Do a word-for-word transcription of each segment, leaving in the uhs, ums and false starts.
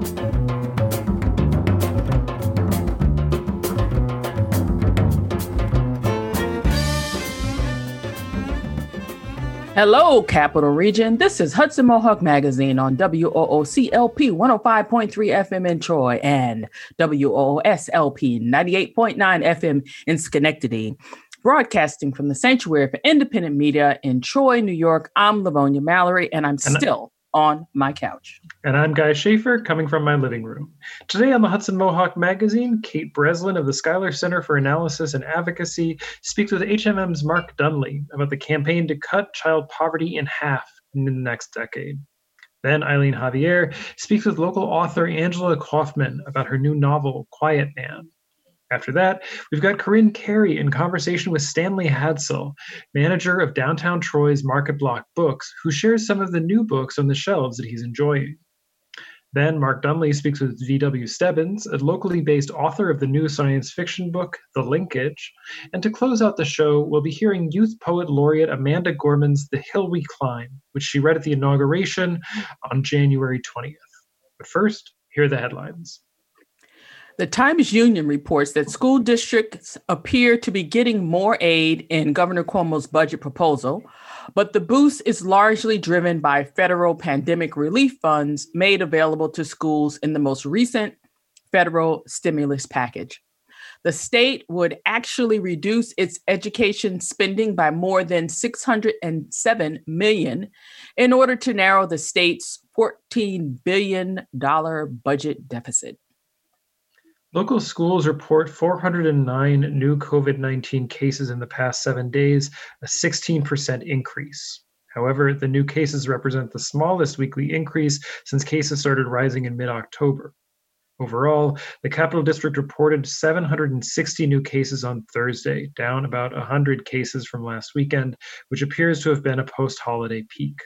Hello, Capital Region. This is Hudson Mohawk Magazine on W O O C L P one oh five point three F M in Troy and W O O S L P ninety-eight point nine F M in Schenectady. Broadcasting from the Sanctuary for Independent Media in Troy, New York. I'm Livonia Mallory, and I'm and still on my couch. And I'm Guy Schaefer, coming from my living room. Today on the Hudson Mohawk Magazine, Kate Breslin of the Schuyler Center for Analysis and Advocacy speaks with H M M's Mark Dunley about the campaign to cut child poverty in half in the next decade. Then Eileen Javier speaks with local author Angela Kaufman about her new novel, Quiet Man. After that, we've got Corinne Carey in conversation with Stanley Hadsell, manager of downtown Troy's Market Block Books, who shares some of the new books on the shelves that he's enjoying. Then Mark Dunley speaks with V W Stebbins, a locally based author of the new science fiction book, The Linkage. And to close out the show, we'll be hearing youth poet laureate Amanda Gorman's The Hill We Climb, which she read at the inauguration on January twentieth. But first, here are the headlines. The Times-Union reports that school districts appear to be getting more aid in Governor Cuomo's budget proposal, but the boost is largely driven by federal pandemic relief funds made available to schools in the most recent federal stimulus package. The state would actually reduce its education spending by more than six hundred seven million dollars in order to narrow the state's fourteen billion dollars budget deficit. Local schools report four hundred nine new COVID nineteen cases in the past seven days, a sixteen percent increase. However, the new cases represent the smallest weekly increase since cases started rising in mid-October. Overall, the Capital District reported seven hundred sixty new cases on Thursday, down about one hundred cases from last weekend, which appears to have been a post-holiday peak.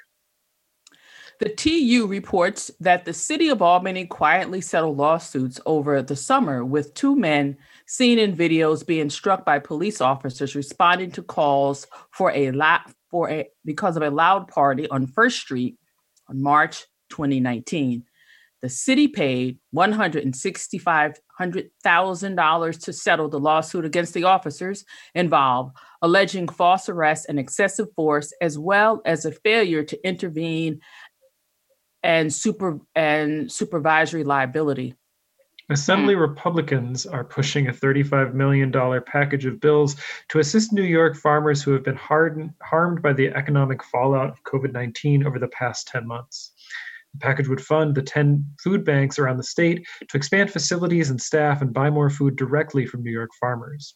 The T U reports that the city of Albany quietly settled lawsuits over the summer with two men seen in videos being struck by police officers responding to calls for a la- for a because of a loud party on First Street on March twenty nineteen. The city paid one hundred sixty-five thousand dollars to settle the lawsuit against the officers involved, alleging false arrest and excessive force, as well as a failure to intervene and super and supervisory liability. Assembly mm. Republicans are pushing a thirty-five million dollars package of bills to assist New York farmers who have been hard, harmed by the economic fallout of COVID nineteen over the past ten months. The package would fund the ten food banks around the state to expand facilities and staff and buy more food directly from New York farmers.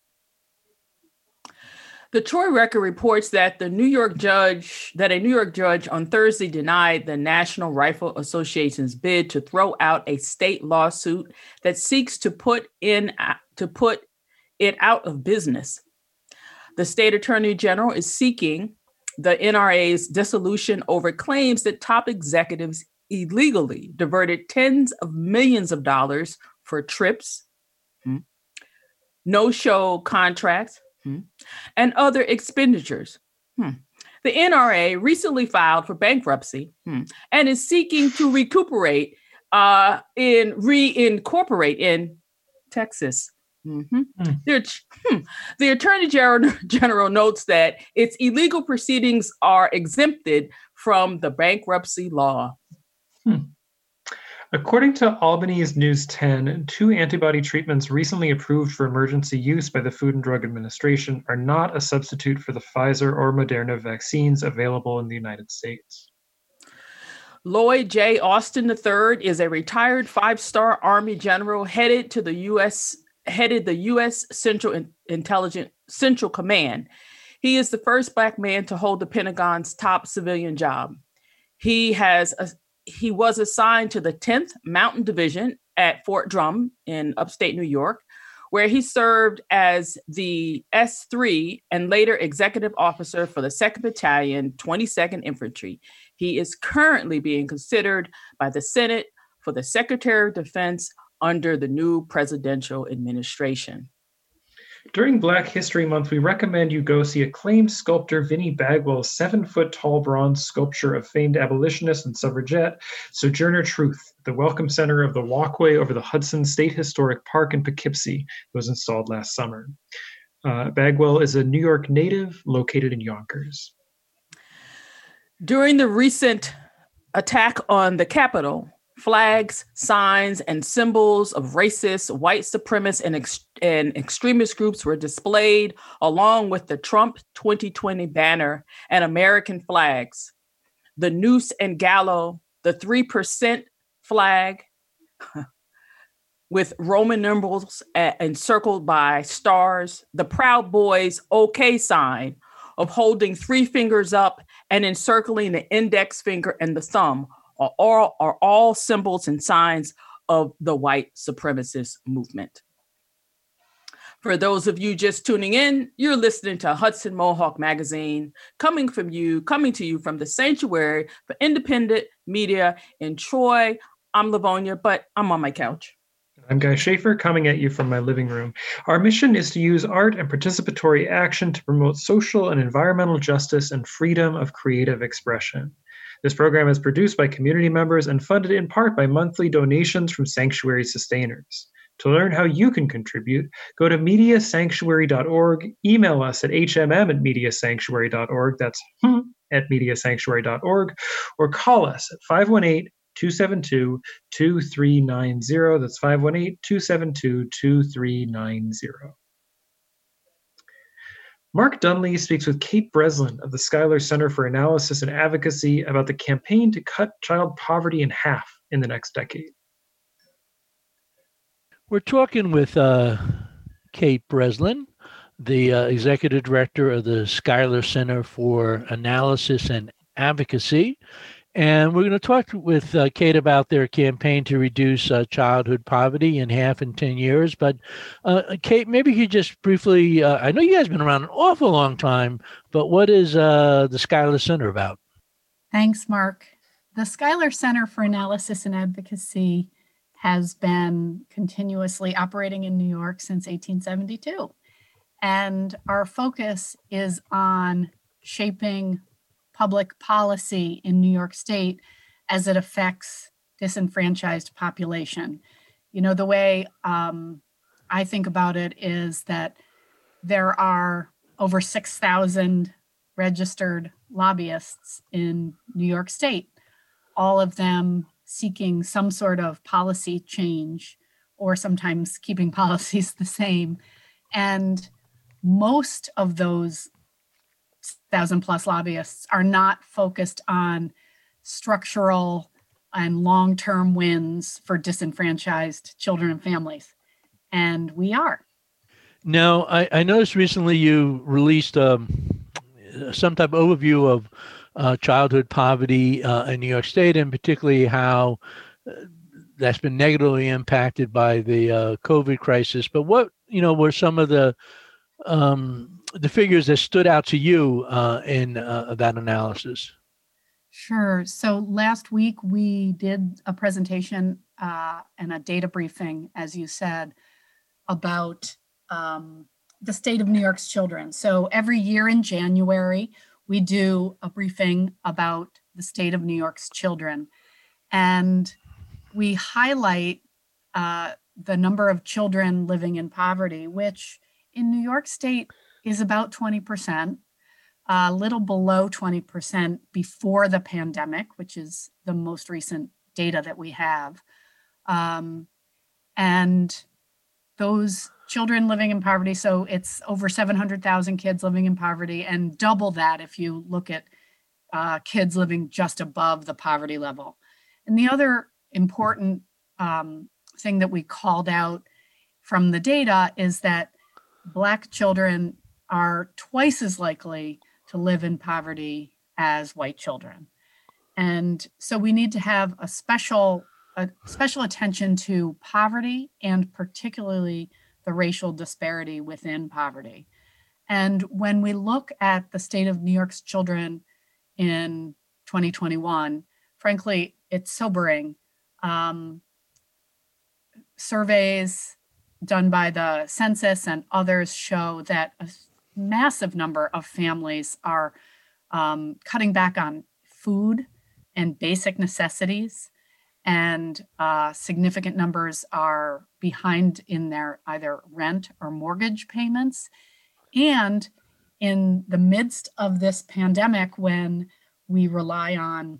The Troy Record reports that the New York judge, that a New York judge on Thursday denied the National Rifle Association's bid to throw out a state lawsuit that seeks to put in to put it out of business. The state attorney general is seeking the N R A's dissolution over claims that top executives illegally diverted tens of millions of dollars for trips, hmm, no-show contracts, and other expenditures. Hmm. The N R A recently filed for bankruptcy hmm, and is seeking to recuperate uh, in reincorporate in Texas. Mm-hmm. Mm. The, hmm. the Attorney General, General notes that its illegal proceedings are exempted from the bankruptcy law. Hmm. According to Albany's News ten, two antibody treatments recently approved for emergency use by the Food and Drug Administration are not a substitute for the Pfizer or Moderna vaccines available in the United States. Lloyd J. Austin the third is a retired five-star Army general headed to the U S headed the U S Central Intelligence Central Command. He is the first Black man to hold the Pentagon's top civilian job. He has a He was assigned to the tenth Mountain Division at Fort Drum in upstate New York, where he served as the S three and later executive officer for the second Battalion, twenty-second Infantry. He is currently being considered by the Senate for the Secretary of Defense under the new presidential administration. During Black History Month, we recommend you go see acclaimed sculptor Vinnie Bagwell's seven-foot-tall bronze sculpture of famed abolitionist and suffragette Sojourner Truth at the Welcome Center of the Walkway over the Hudson State Historic Park in Poughkeepsie. It was installed last summer. Uh, Bagwell is a New York native located in Yonkers. During the recent attack on the Capitol, flags, signs, and symbols of racist, white supremacist, and, ex- and extremist groups were displayed along with the Trump twenty twenty banner and American flags. The noose and gallows, the three percent flag with Roman numerals encircled by stars, the Proud Boys OK sign of holding three fingers up and encircling the index finger and the thumb are all, are all symbols and signs of the white supremacist movement. For those of you just tuning in, you're listening to Hudson Mohawk Magazine, coming from you, coming to you from the Sanctuary for Independent Media in Troy. I'm Livonia, but I'm on my couch. I'm Guy Schaefer, coming at you from my living room. Our mission is to use art and participatory action to promote social and environmental justice and freedom of creative expression. This program is produced by community members and funded in part by monthly donations from Sanctuary sustainers. To learn how you can contribute, go to media sanctuary dot org, email us at h m m at media sanctuary dot org, that's hmm, at media sanctuary dot org, or call us at five one eight, two seven two, two three nine zero. That's five one eight, two seven two, two three nine zero. Mark Dunlea speaks with Kate Breslin of the Schuyler Center for Analysis and Advocacy about the campaign to cut child poverty in half in the next decade. We're talking with uh, Kate Breslin, the uh, executive director of the Schuyler Center for Analysis and Advocacy. And we're going to talk with uh, Kate about their campaign to reduce uh, childhood poverty in half in ten years. But uh, Kate, maybe you could just briefly, uh, I know you guys have been around an awful long time, but what is uh, the Schuyler Center about? Thanks, Mark. The Schuyler Center for Analysis and Advocacy has been continuously operating in New York since eighteen seventy-two. And our focus is on shaping public policy in New York State as it affects disenfranchised population. You know, the way um, I think about it is that there are over six thousand registered lobbyists in New York State, all of them seeking some sort of policy change or sometimes keeping policies the same. And most of those thousand plus lobbyists are not focused on structural and long-term wins for disenfranchised children and families. And we are. Now, I, I noticed recently you released um, some type of overview of uh, childhood poverty uh, in New York State, and particularly how uh, that's been negatively impacted by the uh, COVID crisis. But what, you know, were some of the um, the figures that stood out to you uh, in uh, that analysis? Sure. So last week we did a presentation uh, and a data briefing, as you said, about um, the state of New York's children. So every year in January, we do a briefing about the state of New York's children. And we highlight uh, the number of children living in poverty, which in New York State is about twenty percent, a little below twenty percent before the pandemic, which is the most recent data that we have. Um, and those children living in poverty, so it's over seven hundred thousand kids living in poverty, and double that if you look at uh, kids living just above the poverty level. And the other important um, thing that we called out from the data is that Black children are twice as likely to live in poverty as white children. And so we need to have a special, a special attention to poverty, and particularly the racial disparity within poverty. And when we look at the state of New York's children in twenty twenty-one, frankly, it's sobering. Um, surveys done by the census and others show that a massive number of families are um, cutting back on food and basic necessities, and uh, significant numbers are behind in their either rent or mortgage payments. And in the midst of this pandemic, when we rely on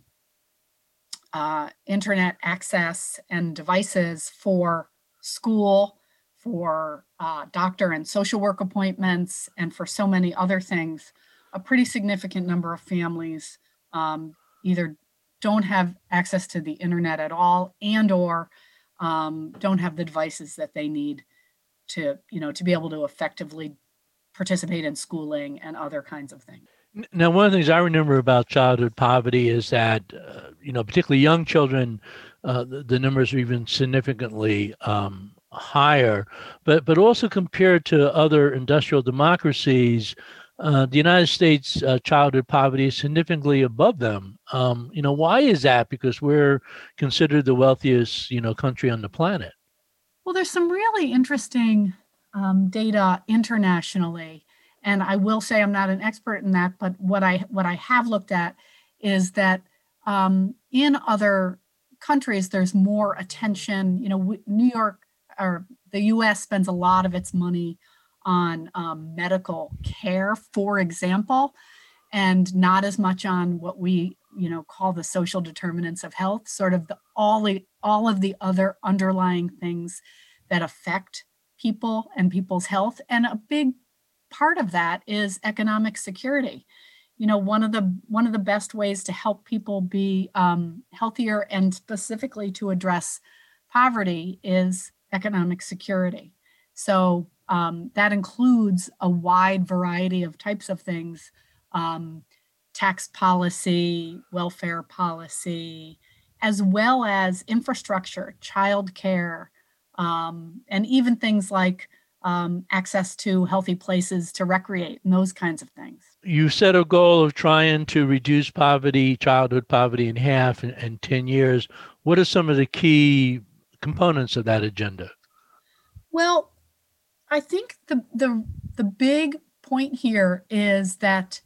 uh, internet access and devices for school, for uh, doctor and social work appointments, and for so many other things, a pretty significant number of families um, either don't have access to the internet at all, and or um, don't have the devices that they need to, you know, to be able to effectively participate in schooling and other kinds of things. Now, one of the things I remember about childhood poverty is that, uh, you know, particularly young children, uh, the, the numbers are even significantly um, higher. But but also compared to other industrial democracies, uh, the United States uh, childhood poverty is significantly above them. Um, you know, why is that? Because we're considered the wealthiest, you know, country on the planet. Well, there's some really interesting um, data internationally. And I will say I'm not an expert in that, but what I what I have looked at is that um, in other countries, there's more attention. You know, New York or the U S spends a lot of its money on um, medical care, for example, and not as much on what we, you know, call the social determinants of health, sort of the all the all of the other underlying things that affect people and people's health. And a big part of that is economic security. You know, one of the one of the best ways to help people be um, healthier, and specifically to address poverty, is economic security. So um, that includes a wide variety of types of things: um, tax policy, welfare policy, as well as infrastructure, childcare, um, and even things like Um, access to healthy places to recreate and those kinds of things. You set a goal of trying to reduce poverty, childhood poverty, in half in, in ten years. What are some of the key components of that agenda? Well, I think the the the big point here is that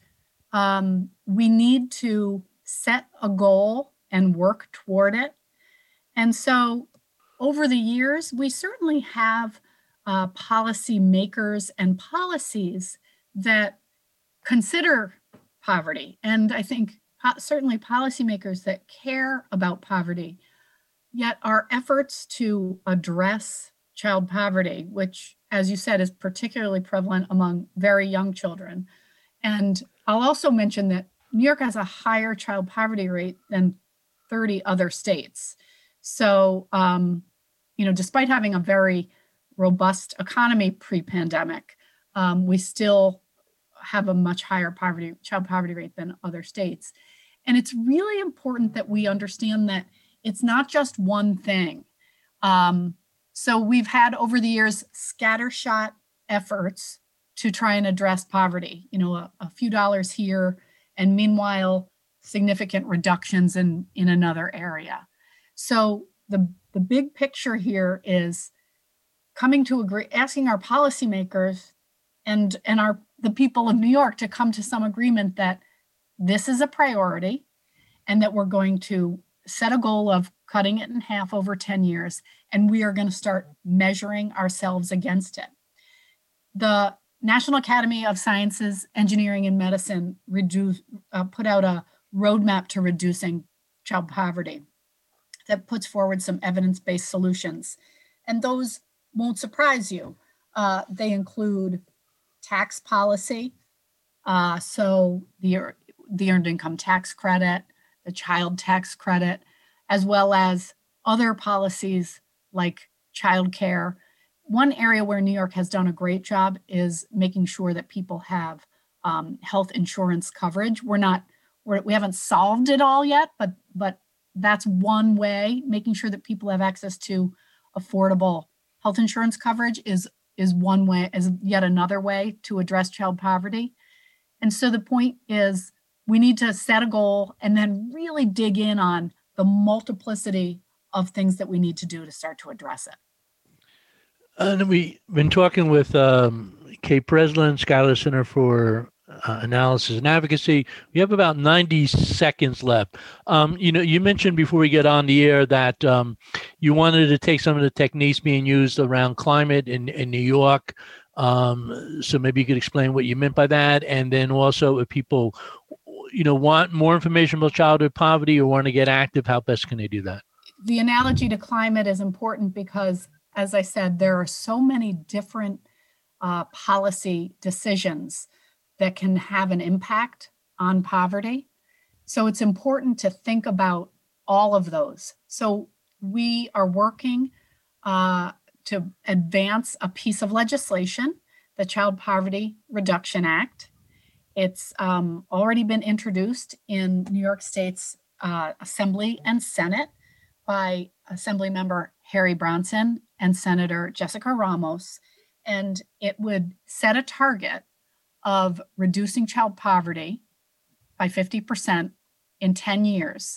um, we need to set a goal and work toward it. And so over the years, we certainly have Uh, policy makers and policies that consider poverty. And I think po- certainly policymakers that care about poverty. Yet our efforts to address child poverty, which, as you said, is particularly prevalent among very young children. And I'll also mention that New York has a higher child poverty rate than thirty other states. So, um, you know, despite having a very robust economy pre-pandemic, um, we still have a much higher poverty child poverty rate than other states. And it's really important that we understand that it's not just one thing. Um, so we've had over the years scattershot efforts to try and address poverty, you know, a, a few dollars here, and meanwhile, significant reductions in, in another area. So the, the big picture here is coming to agree, asking our policymakers and, and our the people of New York to come to some agreement that this is a priority, and that we're going to set a goal of cutting it in half over ten years, and we are going to start measuring ourselves against it. The National Academy of Sciences, Engineering, and Medicine reduce, uh, put out a roadmap to reducing child poverty that puts forward some evidence-based solutions. And those won't surprise you. Uh, they include tax policy, uh, so the, the earned income tax credit, the child tax credit, as well as other policies like childcare. One area where New York has done a great job is making sure that people have um, health insurance coverage. We're not, we're, we haven't solved it all yet, but but that's one way. Making sure that people have access to affordable health insurance coverage is is one way, is yet another way to address child poverty. And so the point is, we need to set a goal and then really dig in on the multiplicity of things that we need to do to start to address it. And we've been talking with um, Kate Breslin, Schuyler Center for uh, Analysis and Advocacy. We have about ninety seconds left. Um, you know, you mentioned before we get on the air that um, you wanted to take some of the techniques being used around climate in, in New York. Um, so maybe you could explain what you meant by that. And then also if people, you know, want more information about childhood poverty or want to get active, how best can they do that? The analogy to climate is important because, as I said, there are so many different uh, policy decisions that can have an impact on poverty. So it's important to think about all of those. So we are working uh, to advance a piece of legislation, the Child Poverty Reduction Act. It's um, already been introduced in New York State's uh, Assembly and Senate by Assemblymember Harry Bronson and Senator Jessica Ramos. And it would set a target of reducing child poverty by fifty percent in ten years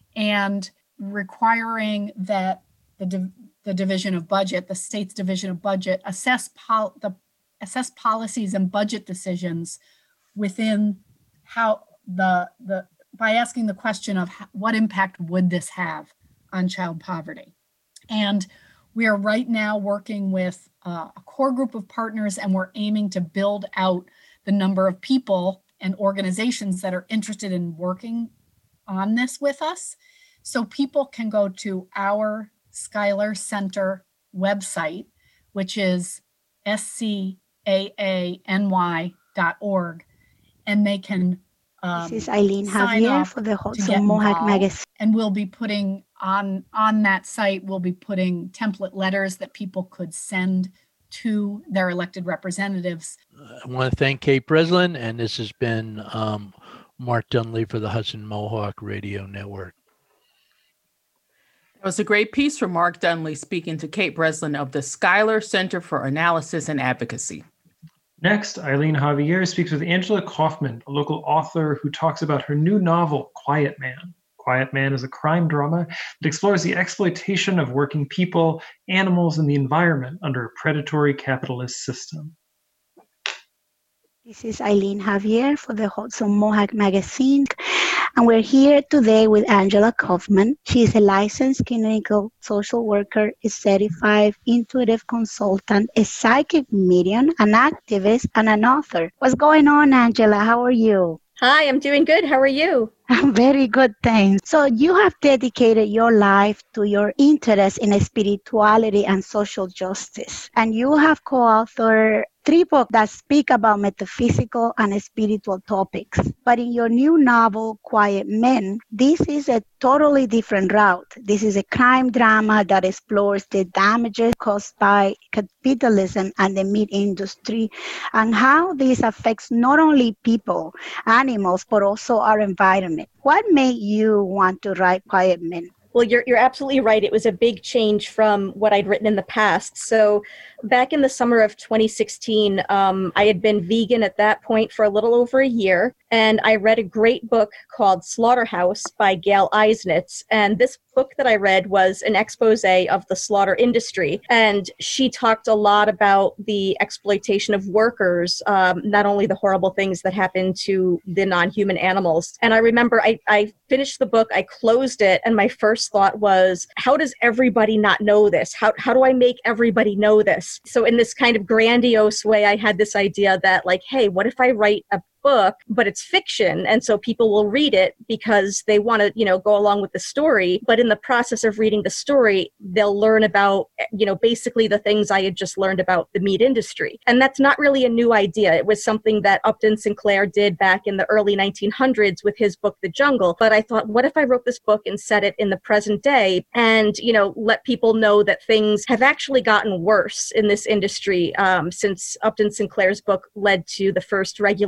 and requiring that the, div- the Division of Budget, the state's Division of Budget, assess, pol- the, assess policies and budget decisions within how the, the by asking the question of how, what impact would this have on child poverty. And we are right now working with uh, a core group of partners, and we're aiming to build out the number of people and organizations that are interested in working on this with us. So people can go to our Schuyler Center website, which is S C A A N Y dot org, and they can um, This is Eileen sign Javier up for the to Hudson get Mohawk involved. Magazine. And we'll be putting on, on that site, we'll be putting template letters that people could send to their elected representatives. I want to thank Kate Breslin, and this has been um, Mark Dunley for the Hudson Mohawk Radio Network. It was a great piece from Mark Dunley speaking to Kate Breslin of the Schuyler Center for Analysis and Advocacy. Next, Eileen Javier speaks with Angela Kaufman, a local author who talks about her new novel, Quiet Man. Quiet Man is a crime drama that explores the exploitation of working people, animals, and the environment under a predatory capitalist system. This is Eileen Javier for the Hudson Mohawk Magazine. And we're here today with Angela Kaufman. She is a licensed clinical social worker, a certified intuitive consultant, a psychic medium, an activist, and an author. What's going on, Angela? How are you? Hi, I'm doing good. How are you? I'm very good, thanks. So you have dedicated your life to your interest in spirituality and social justice. And you have co-authored three books that speak about metaphysical and spiritual topics. But in your new novel, Quiet Men, this is a totally different route. This is a crime drama that explores the damages caused by capitalism and the meat industry and how this affects not only people, animals, but also our environment. What made you want to write Quiet Men? Well, you're you're absolutely right. It was a big change from what I'd written in the past. So back in the summer of twenty sixteen, um, I had been vegan at that point for a little over a year. And I read a great book called Slaughterhouse by Gail Eisnitz. And this book that I read was an expose of the slaughter industry. And she talked a lot about the exploitation of workers, um, not only the horrible things that happen to the non-human animals. And I remember I, I finished the book, I closed it, and my first thought was, how does everybody not know this? How, how do I make everybody know this? So in this kind of grandiose way, I had this idea that like, hey, what if I write a book, but it's fiction, and so people will read it because they want to, you know, go along with the story. But in the process of reading the story, they'll learn about, you know, basically the things I had just learned about the meat industry. And that's not really a new idea. It was something that Upton Sinclair did back in the early nineteen hundreds with his book, The Jungle. But I thought, what if I wrote this book and set it in the present day and, you know, let people know that things have actually gotten worse in this industry um, since Upton Sinclair's book led to the first regulations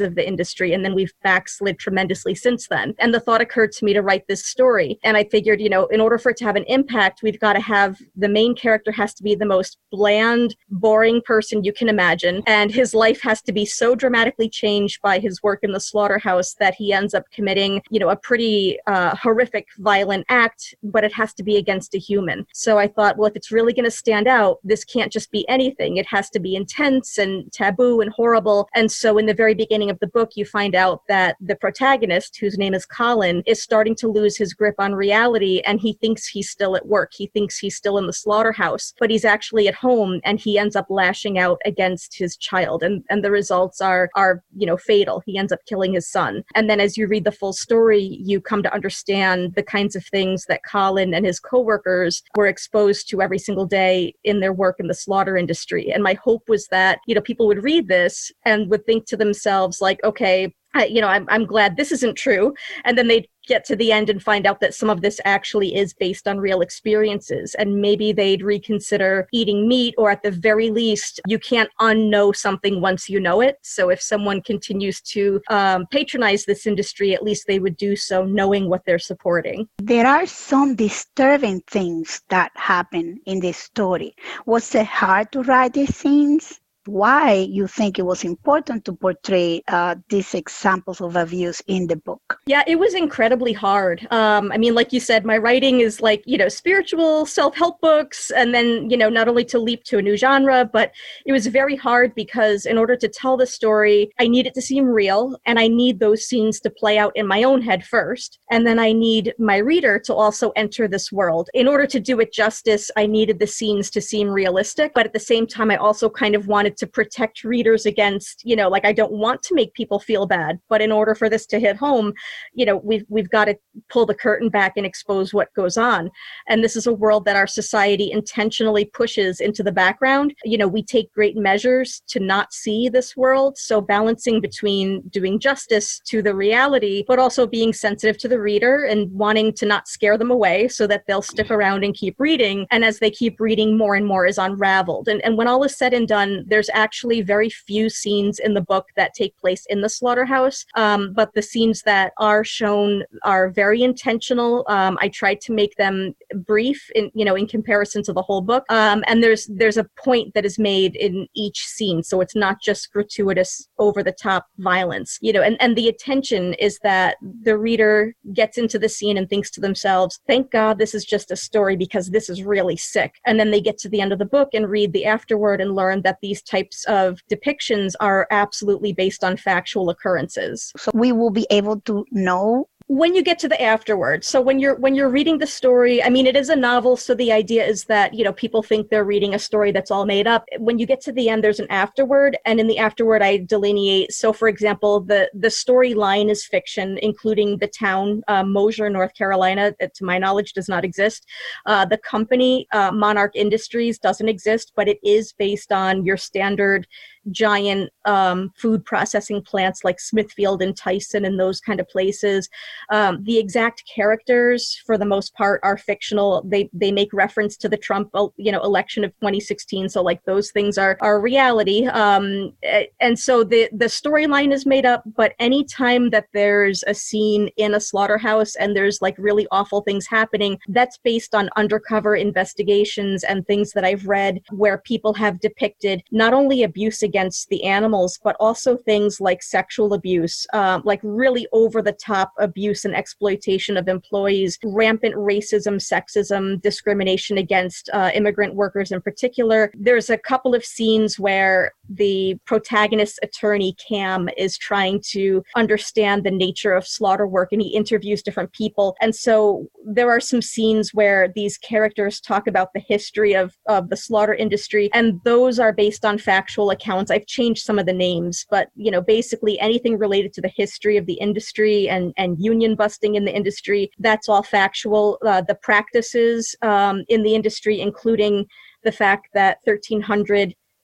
of the industry. And then we've backslid tremendously since then. And the thought occurred to me to write this story. And I figured, you know, in order for it to have an impact, we've got to have the main character has to be the most bland, boring person you can imagine. And his life has to be so dramatically changed by his work in the slaughterhouse that he ends up committing, you know, a pretty uh, horrific, violent act, but it has to be against a human. So I thought, well, if it's really going to stand out, this can't just be anything. It has to be intense and taboo and horrible. And so in the very beginning of the book, you find out that the protagonist, whose name is Colin, is starting to lose his grip on reality, and he thinks he's still at work. He thinks he's still in the slaughterhouse, but he's actually at home, and he ends up lashing out against his child. And, and the results are, are, you know, fatal. He ends up killing his son. And then as you read the full story, you come to understand the kinds of things that Colin and his coworkers were exposed to every single day in their work in the slaughter industry. And my hope was that, you know, people would read this and would think to themselves, like, okay, I, you know, I'm, I'm glad this isn't true. And then they'd get to the end and find out that some of this actually is based on real experiences. And maybe they'd reconsider eating meat, or at the very least, you can't unknow something once you know it. So if someone continues to um, patronize this industry, at least they would do so knowing what they're supporting. There are some disturbing things that happen in this story. Was it hard to write these scenes? Why you think it was important to portray uh, these examples of abuse in the book? Yeah, it was incredibly hard. Um, I mean, like you said, my writing is like, you know, spiritual self-help books, and then, you know, not only to leap to a new genre, but it was very hard because in order to tell the story, I need it to seem real, and I need those scenes to play out in my own head first. And then I need my reader to also enter this world. In order to do it justice, I needed the scenes to seem realistic, but at the same time, I also kind of wanted to protect readers against, you know, like I don't want to make people feel bad, but in order for this to hit home, you know, we've we've got to pull the curtain back and expose what goes on. And this is a world that our society intentionally pushes into the background. You know, we take great measures to not see this world. So balancing between doing justice to the reality, but also being sensitive to the reader and wanting to not scare them away so that they'll stick around and keep reading. And as they keep reading, more and more is unraveled. And, and when all is said and done, there's actually very few scenes in the book that take place in the slaughterhouse, um, but the scenes that are shown are very intentional. Um, I tried to make them brief, in you know, in comparison to the whole book. Um, and there's there's a point that is made in each scene, so it's not just gratuitous, over-the-top violence. You know, and and the intention is that the reader gets into the scene and thinks to themselves, "Thank God this is just a story because this is really sick." And then they get to the end of the book and read the afterword and learn that these types of depictions are absolutely based on factual occurrences. So we will be able to know when you get to the afterward. So when you're when you're reading the story, I mean, it is a novel, so the idea is that, you know, people think they're reading a story that's all made up. When you get to the end, there's an afterword, and in the afterword, I delineate. So, for example, the the storyline is fiction, including the town uh, Mosier, North Carolina, that to my knowledge does not exist. Uh, the company uh, Monarch Industries doesn't exist, but it is based on your standard giant um, food processing plants like Smithfield and Tyson and those kind of places. Um, the exact characters, for the most part, are fictional. They they make reference to the Trump, you know, election of twenty sixteen. So like those things are are reality. Um, and so the the storyline is made up. But anytime that there's a scene in a slaughterhouse and there's like really awful things happening, that's based on undercover investigations and things that I've read where people have depicted not only abuse against the animals, but also things like sexual abuse, um, like really over the top abuse and exploitation of employees, rampant racism, sexism, discrimination against uh, immigrant workers in particular. There's a couple of scenes where the protagonist's attorney, Cam, is trying to understand the nature of slaughter work, and he interviews different people. And so there are some scenes where these characters talk about the history of, of the slaughter industry, and those are based on factual accounts. I've changed some of the names, but, you know, basically anything related to the history of the industry and, and union busting in the industry, that's all factual. Uh, the practices um, in the industry, including the fact that thirteen hundred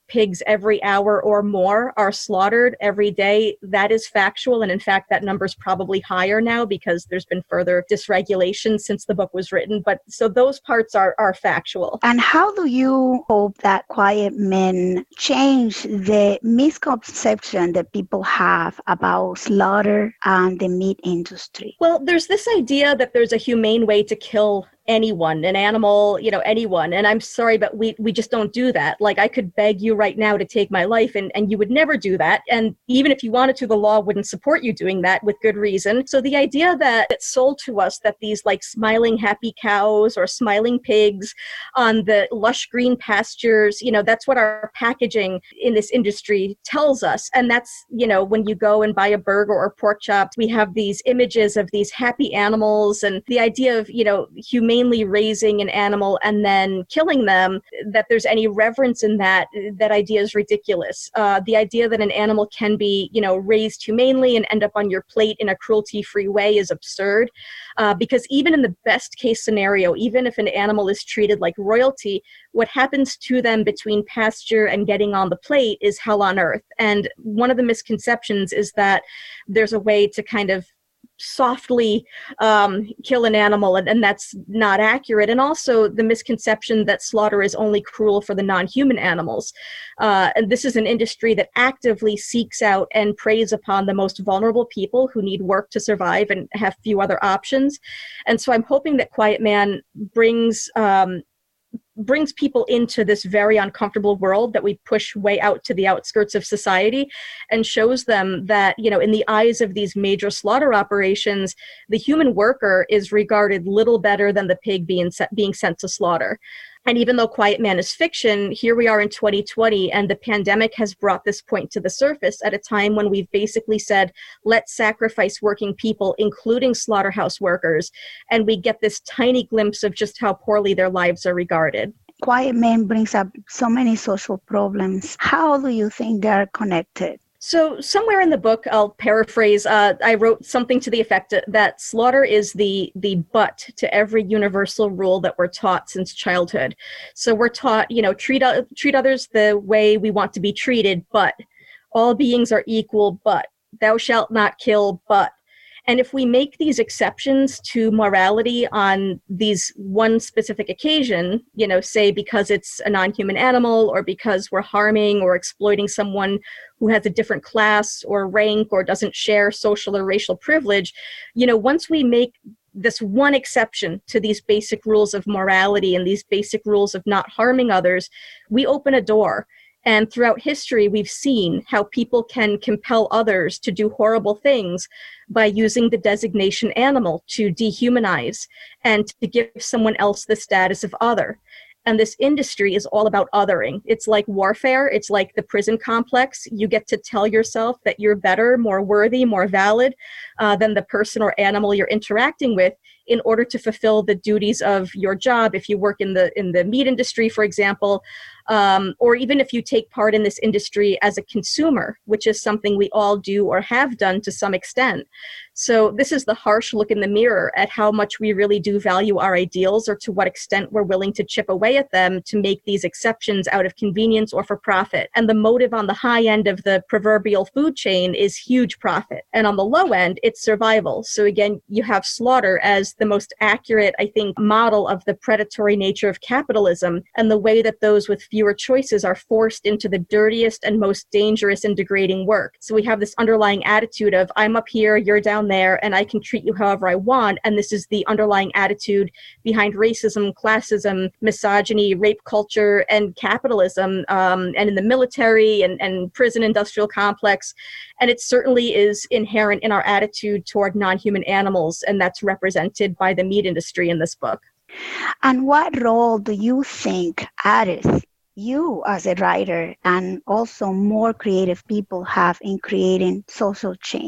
pigs every hour or more are slaughtered every day. That is factual. And in fact, that number is probably higher now because there's been further dysregulation since the book was written. But so those parts are, are factual. And how do you hope that Quiet Men change the misconception that people have about slaughter and the meat industry? Well, there's this idea that there's a humane way to kill anyone, an animal, you know, anyone. And I'm sorry, but we we just don't do that. Like, I could beg you right now to take my life and, and you would never do that. And even if you wanted to, the law wouldn't support you doing that with good reason. So the idea that it's sold to us that these like smiling happy cows or smiling pigs on the lush green pastures, you know, that's what our packaging in this industry tells us. And that's, you know, when you go and buy a burger or pork chops, we have these images of these happy animals, and the idea of, you know, humane raising an animal and then killing them, that there's any reverence in that, that idea is ridiculous. Uh, the idea that an animal can be, you know, raised humanely and end up on your plate in a cruelty-free way is absurd. Uh, because even in the best case scenario, even if an animal is treated like royalty, what happens to them between pasture and getting on the plate is hell on earth. And one of the misconceptions is that there's a way to kind of softly um, kill an animal, and, and that's not accurate. And also the misconception that slaughter is only cruel for the non-human animals. Uh, and this is an industry that actively seeks out and preys upon the most vulnerable people who need work to survive and have few other options. And so I'm hoping that Quiet Man brings um, brings people into this very uncomfortable world that we push way out to the outskirts of society, and shows them that, you know, in the eyes of these major slaughter operations, the human worker is regarded little better than the pig being set, being sent to slaughter. And even though Quiet Man is fiction, here we are in twenty twenty, and the pandemic has brought this point to the surface at a time when we've basically said, let's sacrifice working people, including slaughterhouse workers, and we get this tiny glimpse of just how poorly their lives are regarded. Quiet Man brings up so many social problems. How do you think they're connected? So somewhere in the book, I'll paraphrase, uh, I wrote something to the effect that slaughter is the the but to every universal rule that we're taught since childhood. So we're taught, you know, treat, uh, treat others the way we want to be treated, but all beings are equal, but thou shalt not kill, but. And if we make these exceptions to morality on these one specific occasion, you know, say because it's a non-human animal, or because we're harming or exploiting someone who has a different class or rank or doesn't share social or racial privilege, you know, once we make this one exception to these basic rules of morality and these basic rules of not harming others, we open a door. And throughout history, we've seen how people can compel others to do horrible things by using the designation animal to dehumanize and to give someone else the status of other. And this industry is all about othering. It's like warfare. It's like the prison complex. You get to tell yourself that you're better, more worthy, more valid uh, than the person or animal you're interacting with in order to fulfill the duties of your job. If you work in the in the meat industry, for example, um, or even if you take part in this industry as a consumer, which is something we all do or have done to some extent. So this is the harsh look in the mirror at how much we really do value our ideals, or to what extent we're willing to chip away at them to make these exceptions out of convenience or for profit. And the motive on the high end of the proverbial food chain is huge profit. And on the low end, it's survival. So again, you have slaughter as the most accurate, I think, model of the predatory nature of capitalism, and the way that those with fewer choices are forced into the dirtiest and most dangerous and degrading work. So we have this underlying attitude of, I'm up here, you're down there, and I can treat you however I want. And this is the underlying attitude behind racism, classism, misogyny, rape culture, and capitalism, um, and in the military and, and prison industrial complex. And it certainly is inherent in our attitude toward non-human animals, and that's represented by the meat industry in this book. And what role do you think artists, you as a writer, and also more creative people have in creating social change?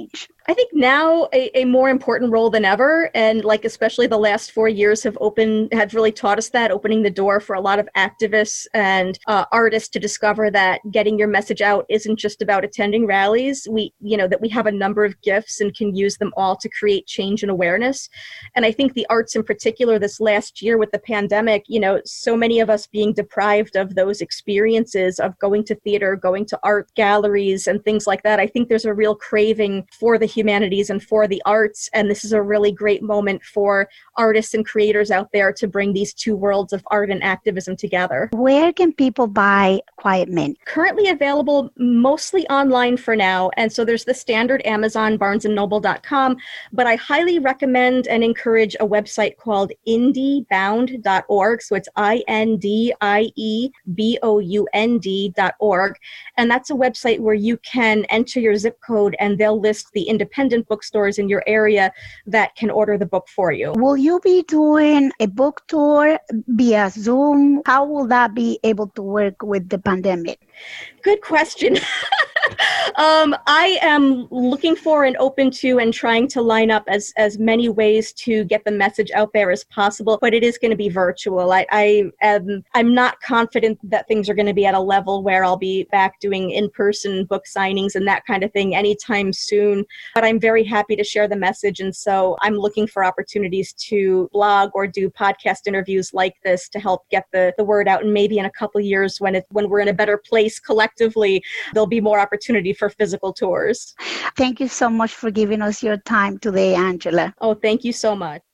I think now a, a more important role than ever, and like especially the last four years have opened, have really taught us that, opening the door for a lot of activists and uh, artists to discover that getting your message out isn't just about attending rallies. We, you know, that we have a number of gifts and can use them all to create change and awareness. And I think the arts in particular this last year with the pandemic, you know, so many of us being deprived of those experiences of going to theater, going to art galleries and things like that. I think there's a real craving for the humanities and for the arts. And this is a really great moment for artists and creators out there to bring these two worlds of art and activism together. Where can people buy Quiet Men? Currently available mostly online for now. And so there's the standard Amazon, barnes and noble dot com, but I highly recommend and encourage a website called indie bound dot org. So it's I N D I E B O U N D dot org. And that's a website where you can enter your zip code and they'll list the independent bookstores in your area that can order the book for you. Will you be doing a book tour via Zoom? How will that be able to work with the pandemic? Good question. um, I am looking for and open to and trying to line up as, as many ways to get the message out there as possible, but it is going to be virtual. I, I am, I'm not confident that things are going to be at a level where I'll be back doing in-person book signings and that kind of thing anytime soon, but I'm very happy to share the message. And so I'm looking for opportunities to blog or do podcast interviews like this to help get the, the word out. And maybe in a couple of years when it, when we're in a better place collectively, there'll be more opportunity for physical tours. Thank you so much for giving us your time today, Angela. Oh, thank you so much.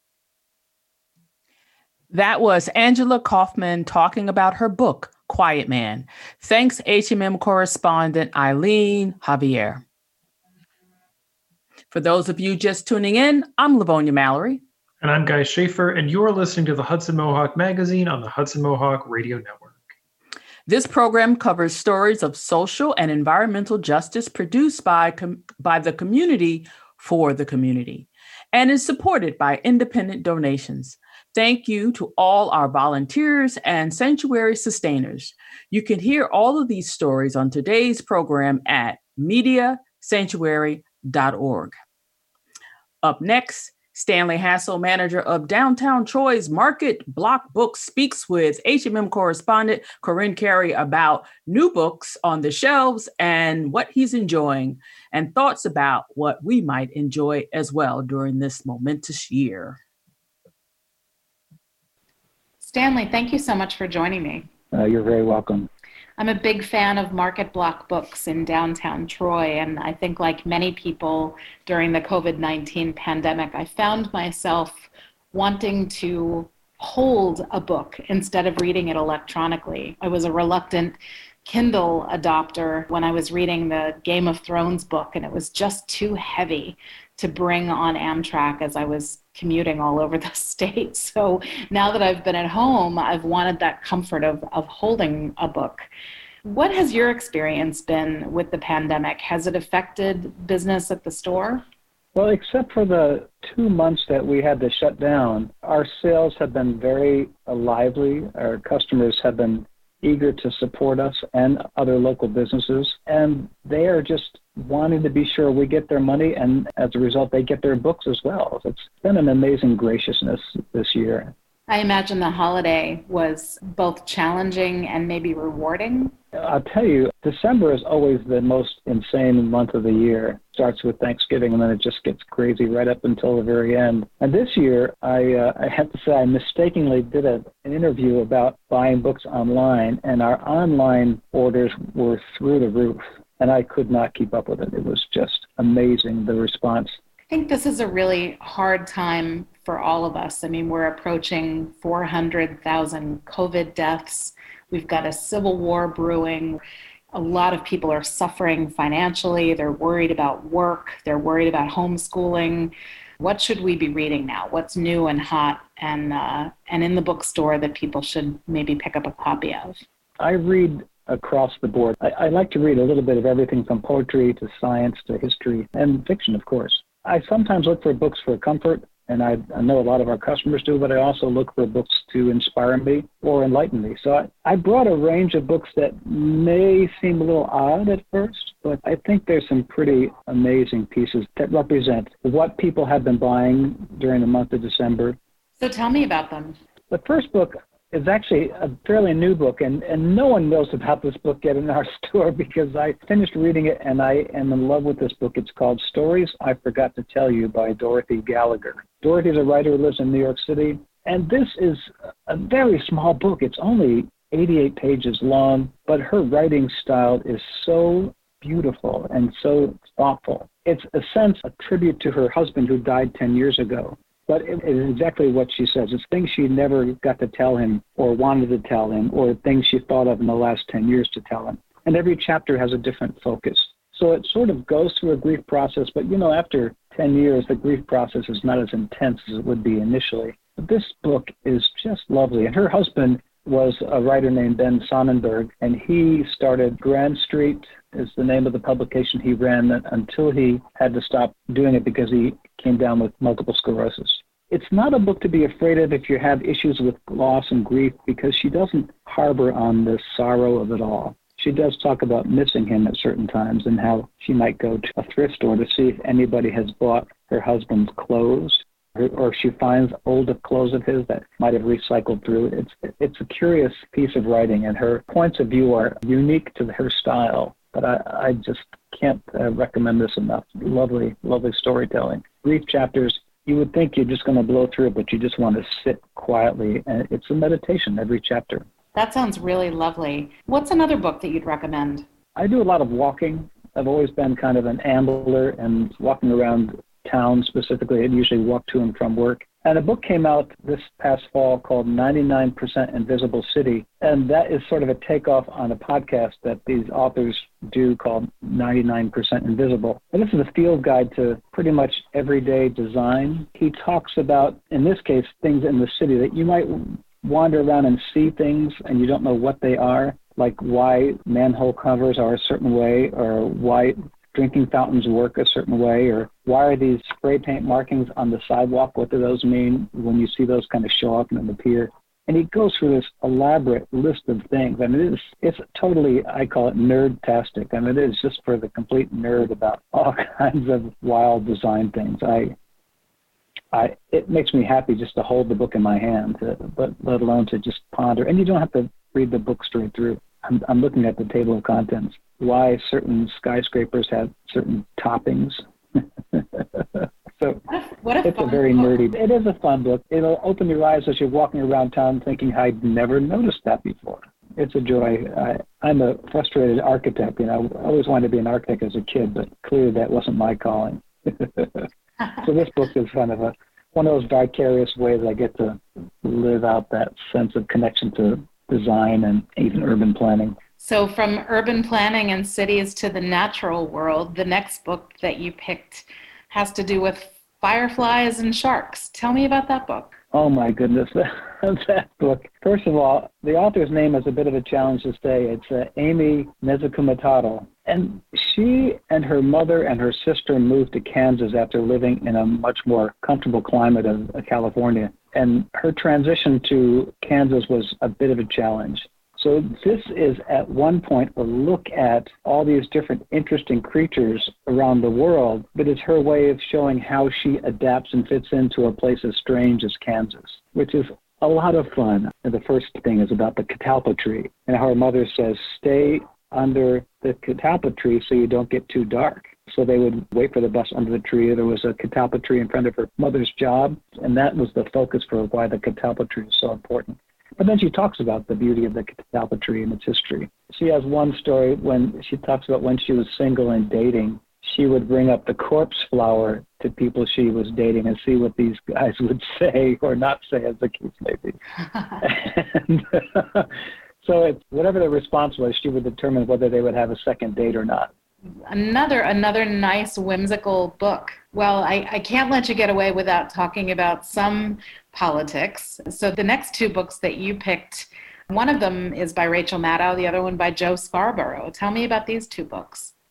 That was Angela Kaufman talking about her book, Quiet Man. Thanks, H M M correspondent Eileen Javier. For those of you just tuning in, I'm Livonia Mallory. And I'm Guy Schaefer, and you're listening to the Hudson Mohawk Magazine on the Hudson Mohawk Radio Network. This program covers stories of social and environmental justice produced by, com- by the community for the community and is supported by independent donations. Thank you to all our volunteers and sanctuary sustainers. You can hear all of these stories on today's program at media sanctuary dot org. Up next, Stanley Hassel, manager of Downtown Troy's Market Block Books, speaks with H M M correspondent Corinne Carey about new books on the shelves and what he's enjoying, and thoughts about what we might enjoy as well during this momentous year. Stanley, thank you so much for joining me. Uh, you're very welcome. I'm a big fan of Market Block Books in downtown Troy, and I think like many people during the covid nineteen pandemic, I found myself wanting to hold a book instead of reading it electronically. I was a reluctant Kindle adopter when I was reading the Game of Thrones book, and it was just too heavy to bring on Amtrak as I was commuting all over the state. So now that I've been at home, I've wanted that comfort of, of holding a book. What has your experience been with the pandemic? Has it affected business at the store? Well, except for the two months that we had to shut down, our sales have been very lively. Our customers have been eager to support us and other local businesses, and they are just wanting to be sure we get their money, and as a result, they get their books as well. It's been an amazing graciousness this year. I imagine the holiday was both challenging and maybe rewarding. I'll tell you, December is always the most insane month of the year. It starts with Thanksgiving, and then it just gets crazy right up until the very end. And this year, I uh, I have to say, I mistakenly did a, an interview about buying books online, and our online orders were through the roof, and I could not keep up with it. It was just amazing, the response. I think this is a really hard time for all of us. I mean, we're approaching four hundred thousand COVID deaths. We've got a civil war brewing. A lot of people are suffering financially. They're worried about work. They're worried about homeschooling. What should we be reading now? What's new and hot and uh, and in the bookstore that people should maybe pick up a copy of? I read across the board. I, I like to read a little bit of everything from poetry to science to history and fiction, of course. I sometimes look for books for comfort and I, I know a lot of our customers do, but I also look for books to inspire me or enlighten me. So I, I brought a range of books that may seem a little odd at first, but I think there's some pretty amazing pieces that represent what people have been buying during the month of December. So tell me about them. The first book is actually a fairly new book, and, and no one knows about this book yet in our store because I finished reading it and I am in love with this book. It's called Stories I Forgot to Tell You by Dorothy Gallagher. Dorothy is a writer who lives in New York City, and this is a very small book. It's only eighty-eight pages long, but her writing style is so beautiful and so thoughtful. It's a sense a tribute to her husband who died ten years ago. But it is exactly what she says. It's things she never got to tell him or wanted to tell him or things she thought of in the last ten years to tell him. And every chapter has a different focus. So it sort of goes through a grief process, but you know, after ten years, the grief process is not as intense as it would be initially. But this book is just lovely. And her husband was a writer named Ben Sonnenberg, and he started Grand Street is the name of the publication he ran until he had to stop doing it because he came down with multiple sclerosis. It's not a book to be afraid of if you have issues with loss and grief because she doesn't harbor on the sorrow of it all. She does talk about missing him at certain times and how she might go to a thrift store to see if anybody has bought her husband's clothes, or, or she finds old clothes of his that might have recycled through. It's, it's a curious piece of writing, and her points of view are unique to her style. But I, I just can't uh, recommend this enough. Lovely, lovely storytelling. Brief chapters, you would think you're just going to blow through it, but you just want to sit quietly. And it's a meditation, every chapter. That sounds really lovely. What's another book that you'd recommend? I do a lot of walking. I've always been kind of an ambler and walking around town specifically. I usually walk to and from work. And a book came out this past fall called ninety-nine percent Invisible City. And that is sort of a takeoff on a podcast that these authors do called ninety-nine percent Invisible. And this is a field guide to pretty much everyday design. He talks about, in this case, things in the city that you might wander around and see things and you don't know what they are, like why manhole covers are a certain way or why drinking fountains work a certain way, or why are these spray paint markings on the sidewalk? What do those mean when you see those kind of show up and appear? And he goes through this elaborate list of things. I mean, it's, it's totally, I call it nerd-tastic. I mean, it is just for the complete nerd about all kinds of wild design things. I, I, it makes me happy just to hold the book in my hand, to, but let alone to just ponder. And you don't have to read the book straight through. I'm, I'm looking at the table of contents. Why certain skyscrapers have certain toppings. So what a, what a it's a very book. nerdy. It is a fun book. It'll open your eyes as you're walking around town thinking, I'd never noticed that before. It's a joy. I, I'm a frustrated architect. You know, I always wanted to be an architect as a kid, but clearly that wasn't my calling. So this book is kind of a one of those vicarious ways I get to live out that sense of connection to design and even urban planning. So from urban planning and cities to the natural world, the next book that you picked has to do with fireflies and sharks. Tell me about that book. Oh my goodness, that book. First of all, the author's name is a bit of a challenge to say. It's uh, Amy Nezukumataro. And she and her mother and her sister moved to Kansas after living in a much more comfortable climate of, of California. And her transition to Kansas was a bit of a challenge. So this is at one point a look at all these different interesting creatures around the world, but it's her way of showing how she adapts and fits into a place as strange as Kansas, which is a lot of fun. And the first thing is about the catalpa tree and how her mother says, stay under the catalpa tree so you don't get too dark. So they would wait for the bus under the tree. There was a catalpa tree in front of her mother's job, and that was the focus for why the catalpa tree is so important. But then she talks about the beauty of the catalpa tree and its history. She has one story when she talks about when she was single and dating, she would bring up the corpse flower to people she was dating and see what these guys would say or not say, as the case may be. and, uh, so it's, whatever the response was, she would determine whether they would have a second date or not. Another another nice whimsical book. Well, I, I can't let you get away without talking about some politics. So the next two books that you picked, one of them is by Rachel Maddow, the other one by Joe Scarborough. Tell me about these two books.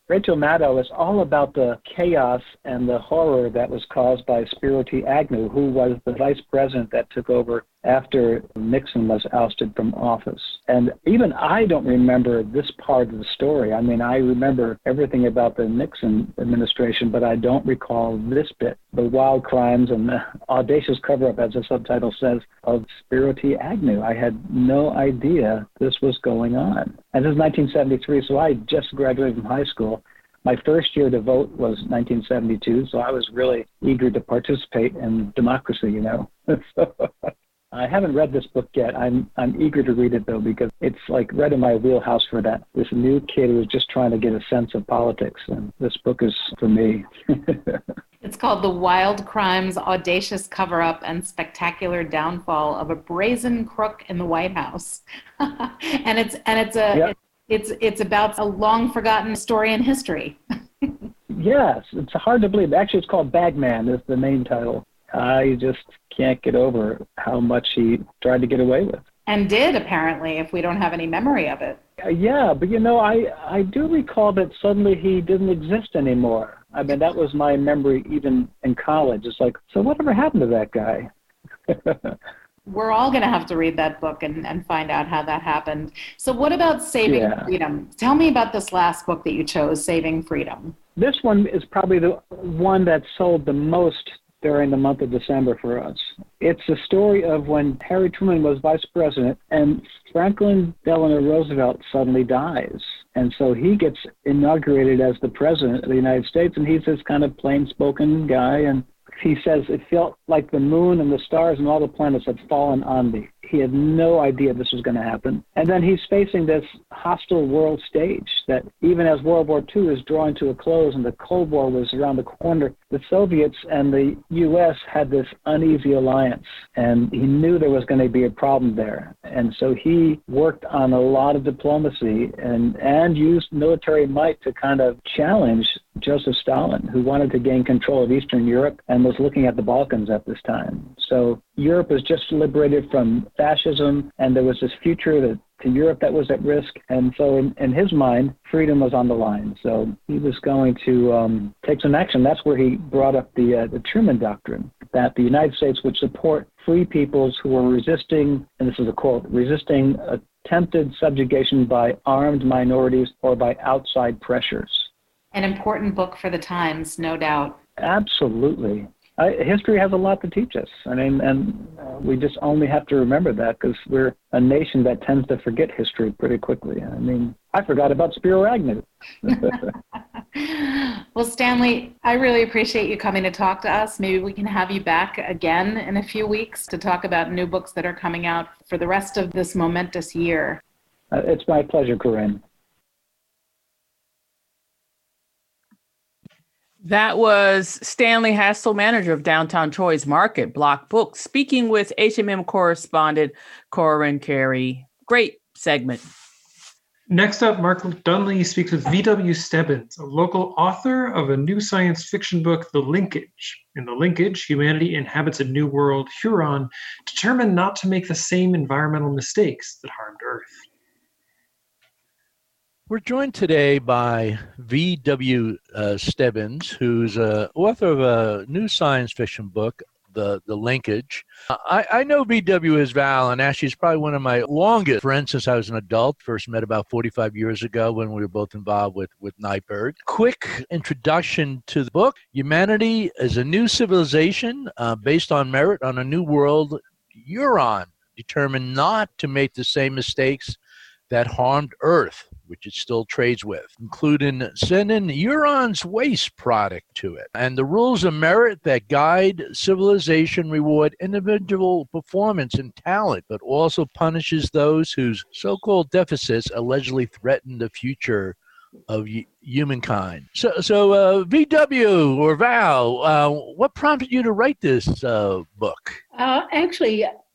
Rachel Maddow is all about the chaos and the horror that was caused by Spiro T. Agnew, who was the vice president that took over after Nixon was ousted from office. And even I don't remember this part of the story. I mean, I remember everything about the Nixon administration, but I don't recall this bit, the wild crimes and the audacious cover-up, as the subtitle says, of Spiro T. Agnew. I had no idea this was going on. And this is nineteen seventy-three, so I just graduated from high school. My first year to vote was nineteen seventy-two, so I was really eager to participate in democracy, you know. So, I haven't read this book yet. I'm I'm eager to read it, though, because it's like right in my wheelhouse for that. This new kid who's just trying to get a sense of politics, and this book is for me. It's called The Wild Crimes, Audacious Cover-Up, and Spectacular Downfall of a Brazen Crook in the White House. and it's and it's a Yep. it's it's about a long-forgotten story in history. Yes, it's hard to believe. Actually, it's called Bagman is the main title. I just can't get over how much he tried to get away with. And did, apparently, if we don't have any memory of it. Uh, yeah, but you know, I, I do recall that suddenly he didn't exist anymore. I mean, that was my memory even in college. It's like, so whatever happened to that guy? We're all going to have to read that book and, and find out how that happened. So what about Saving Yeah. Freedom? Tell me about this last book that you chose, Saving Freedom. This one is probably the one that sold the most during the month of December for us. It's a story of when Harry Truman was vice president and Franklin Delano Roosevelt suddenly dies. And so he gets inaugurated as the president of the United States, and he's this kind of plain-spoken guy, and he says it felt like the moon and the stars and all the planets had fallen on me. He had no idea this was going to happen. And then he's facing this hostile world stage that even as World War Two is drawing to a close and the Cold War was around the corner, the Soviets and the U S had this uneasy alliance, and he knew there was going to be a problem there. And so he worked on a lot of diplomacy and, and used military might to kind of challenge Joseph Stalin, who wanted to gain control of Eastern Europe and was looking at the Balkans at this time. So Europe was just liberated from fascism, and there was this future that, to Europe that was at risk. And so in, in his mind, freedom was on the line. So he was going to um, take some action. That's where he brought up the, uh, the Truman Doctrine, that the United States would support free peoples who were resisting, and this is a quote, resisting attempted subjugation by armed minorities or by outside pressures. An important book for the times, no doubt. Absolutely. I, history has a lot to teach us. I mean, and uh, we just only have to remember that because we're a nation that tends to forget history pretty quickly. I mean, I forgot about Spiro Agnew. Well, Stanley, I really appreciate you coming to talk to us. Maybe we can have you back again in a few weeks to talk about new books that are coming out for the rest of this momentous year. Uh, it's my pleasure, Corinne. That was Stanley Hassel, manager of Downtown Troy's Market Block Books, speaking with H M M correspondent Corinne Carey. Great segment. Next up, Mark Dunley speaks with V W Stebbins, a local author of a new science fiction book, The Linkage. In The Linkage, humanity inhabits a new world, Huron, determined not to make the same environmental mistakes that harmed Earth. We're joined today by V W Uh, Stebbins, who's uh, author of a new science fiction book, The The Linkage. I, I know V W as Val, and actually, she's probably one of my longest friends since I was an adult. First met about forty-five years ago when we were both involved with, with Nightbird. Quick introduction to the book. Humanity is a new civilization uh, based on merit on a new world, Huron, determined not to make the same mistakes that harmed Earth, which it still trades with, including sending Huron's waste product to it. And the rules of merit that guide civilization reward individual performance and talent, but also punishes those whose so-called deficits allegedly threaten the future of y- humankind. So, so uh, V W or Val, uh, what prompted you to write this uh, book? Uh, actually,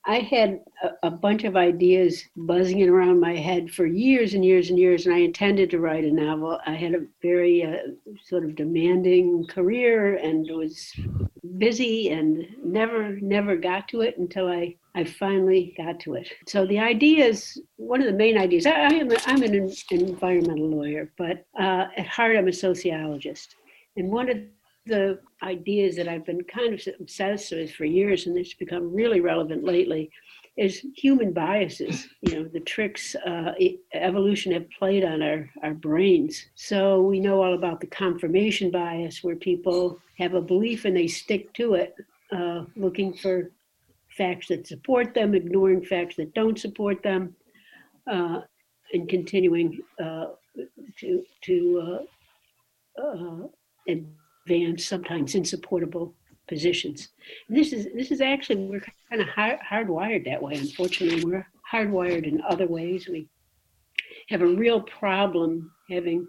I had a, a bunch of ideas buzzing around my head for years and years and years, and I intended to write a novel. I had a very uh, sort of demanding career and was busy and never, never got to it until I, I finally got to it. So the ideas, one of the main ideas, I, I am a, I'm an environmental lawyer, but uh, at heart I'm a sociologist. And one of the ideas that I've been kind of obsessed with for years, and it's become really relevant lately, is human biases, you know, the tricks uh, evolution have played on our, our brains. So we know all about the confirmation bias, where people have a belief and they stick to it, uh, looking for facts that support them, ignoring facts that don't support them, uh, and continuing uh, to, to uh, uh, and advance sometimes insupportable positions. And this is this is actually, we're kind of hard, hardwired that way. Unfortunately, we're hardwired in other ways. We have a real problem having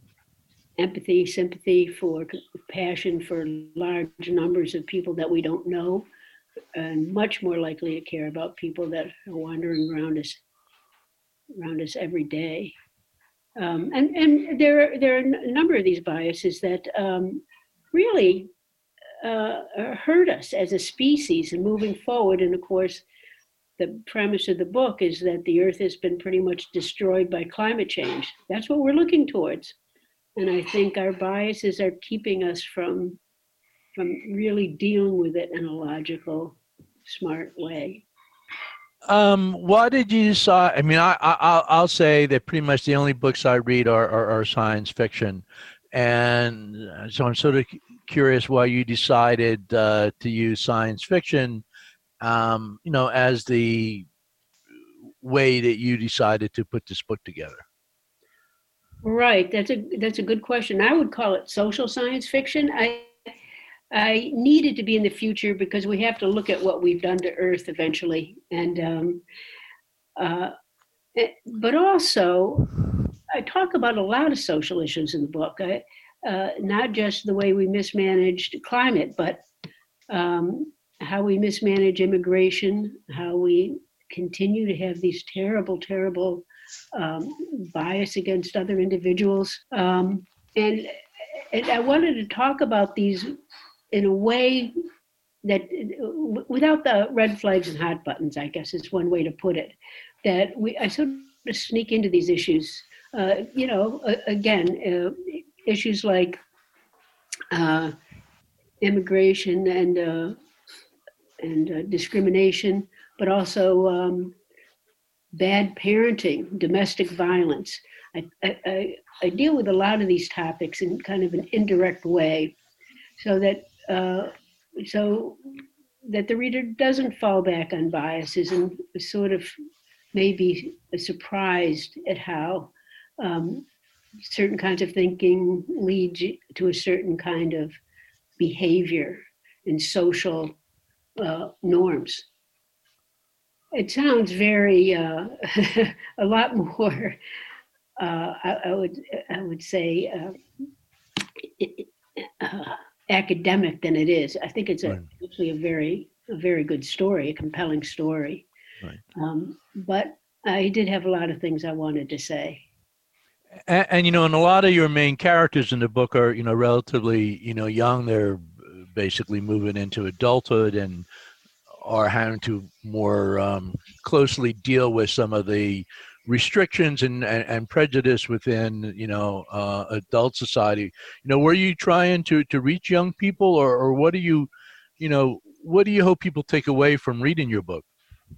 empathy, sympathy for, passion for large numbers of people that we don't know, and much more likely to care about people that are wandering around us around us every day. Um, and and there, there are a number of these biases that um, really uh, hurt us as a species and moving forward. And of course, the premise of the book is that the Earth has been pretty much destroyed by climate change. That's what we're looking towards. And I think our biases are keeping us from, from really dealing with it in a logical, smart way. Um, why did you decide? I mean, I, I I'll, I'll say that pretty much the only books I read are, are, are science fiction, and so I'm sort of curious why you decided uh, to use science fiction, um, you know, as the way that you decided to put this book together. Right. That's a that's a good question. I would call it social science fiction. I. I needed to be in the future because we have to look at what we've done to Earth eventually. And, um, uh, but also I talk about a lot of social issues in the book, I, uh, not just the way we mismanaged climate, but um, how we mismanage immigration, how we continue to have these terrible, terrible um, bias against other individuals. Um, and, and I wanted to talk about these in a way that, without the red flags and hot buttons, I guess is one way to put it, that we I sort of sneak into these issues, uh, you know, uh, again, uh, issues like uh, immigration and uh, and uh, discrimination, but also um, bad parenting, domestic violence. I, I, I deal with a lot of these topics in kind of an indirect way, so that Uh, so that the reader doesn't fall back on biases and sort of maybe surprised at how um, certain kinds of thinking lead to a certain kind of behavior and social uh, norms. It sounds very, uh, a lot more, uh, I, I would I would say, uh, it, uh, academic than it is. I think it's a, right. actually a very, a very good story, a compelling story. Right. Um, but I did have a lot of things I wanted to say. And, and, you know, and a lot of your main characters in the book are, you know, relatively, you know, young. They're basically moving into adulthood and are having to more um, closely deal with some of the restrictions and, and, and prejudice within, you know, uh, adult society. You know, were you trying to, to reach young people, or, or what do you, you know, what do you hope people take away from reading your book?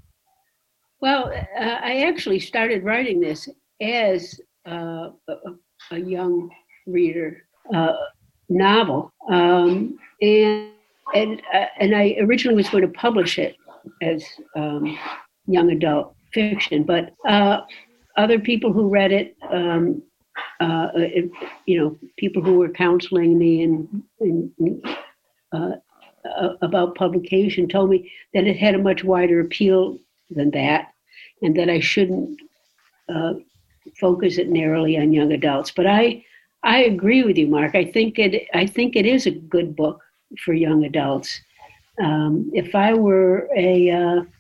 Well, uh, I actually started writing this as uh, a, a young reader uh, novel. Um, and, and, uh, and I originally was going to publish it as um, young adult fiction, but uh, other people who read it, um, uh, it, you know, people who were counseling me and, and uh, uh, about publication told me that it had a much wider appeal than that, and that I shouldn't uh, focus it narrowly on young adults. But I, I agree with you, Mark. I think it, I think it is a good book for young adults. Um, if I were a uh,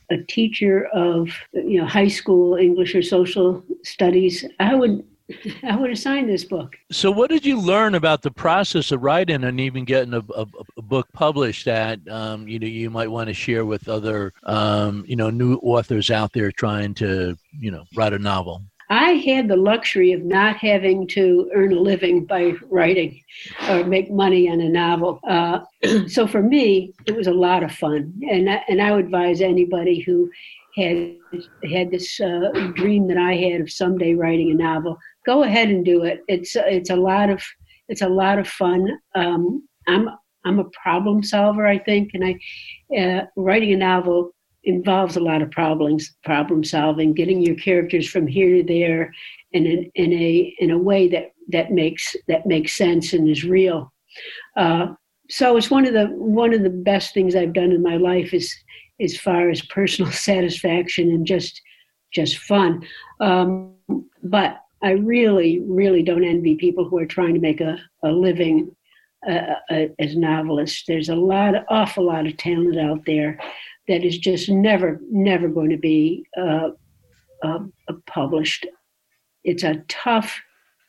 a teacher of, you know, high school English or social studies, I would I would assign this book. So what did you learn about the process of writing and even getting a, a, a book published that, um, you know, you might want to share with other, um, you know, new authors out there trying to, you know, write a novel? I had the luxury of not having to earn a living by writing or make money on a novel. Uh, so for me, it was a lot of fun. And I, and I would advise anybody who had had this uh, dream that I had of someday writing a novel, go ahead and do it. It's it's a lot of it's a lot of fun. Um, I'm I'm a problem solver, I think, and I uh, writing a novel involves a lot of problems, problem solving, getting your characters from here to there, in an, in a in a way that that makes that makes sense and is real. Uh, so it's one of the one of the best things I've done in my life is as far as personal satisfaction and just just fun. Um, but I really, really don't envy people who are trying to make a, a living uh, uh, as novelists. There's a lot, awful lot of talent out there that is just never, never going to be uh, uh, published. It's a tough,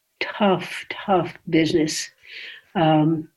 tough, tough business. Um,